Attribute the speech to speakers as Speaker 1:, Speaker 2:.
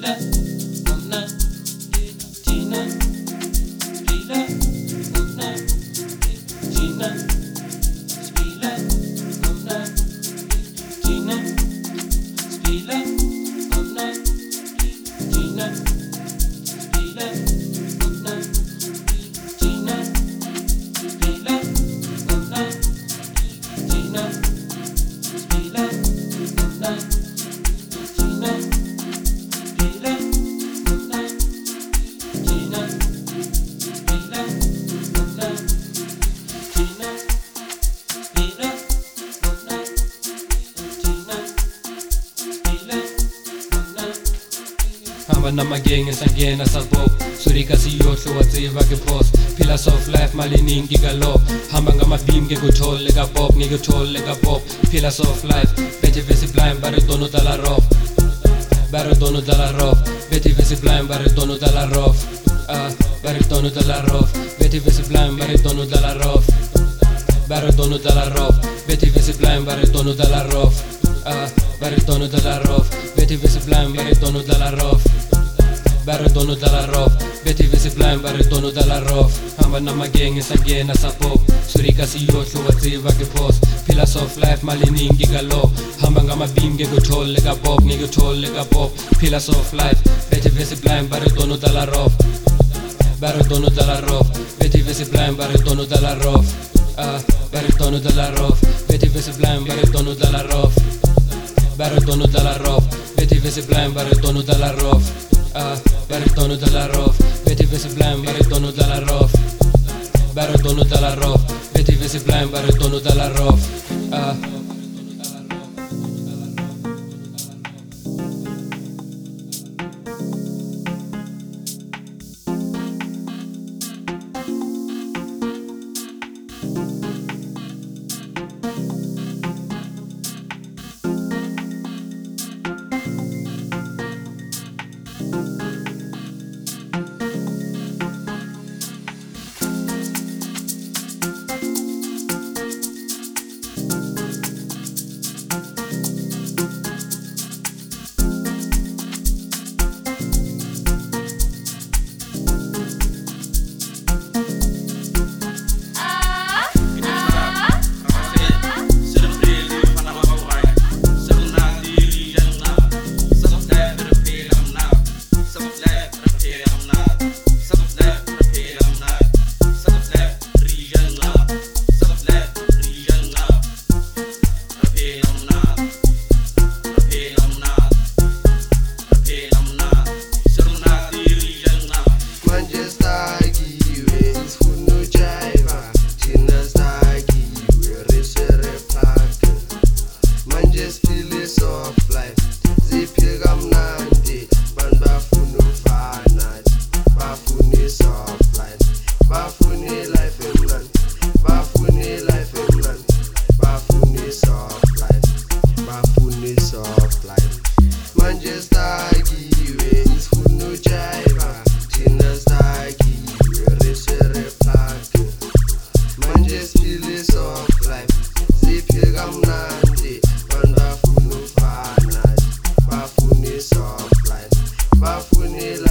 Speaker 1: Na magenge sangena sa bok suri kasi yohlo wa tseba ke boss pillars of life malining gigalo hamba ngamabim ke kuthole ka pop ngikuthole ka pop pillars of life bethi vesi blind bare dono dala rof bare dono dala rof bethi vesi blind bare dono dala rof bare dono dala rof bethi vesi blind bare dono dala rof bare dono dala rof bethi vesi blind bare dono dala rof bare dono dala rof bethi vesi blind bare dono dala rof Baratono dalla rof, beti vesi blind baratono dalla rof hamba na magenge sangena sa pop suri kasi yohlo wa tseba ke boss pillars of life malining gigalo hamba ngamabim ke kuthole ka pop ngikuthole ka pop pillars of life beti vesi blind baratono dalla rof baratono dalla rof beti vesi blind baratono dalla rof baratono dalla rof beti vesi blind baratono dalla rof baratono dalla rof beti vesi blind baratono dalla rof baritono dalla rof beti vesi blind baritono dalla rof baritono dalla rof beti vesi blind baritono dalla rof
Speaker 2: Bafuni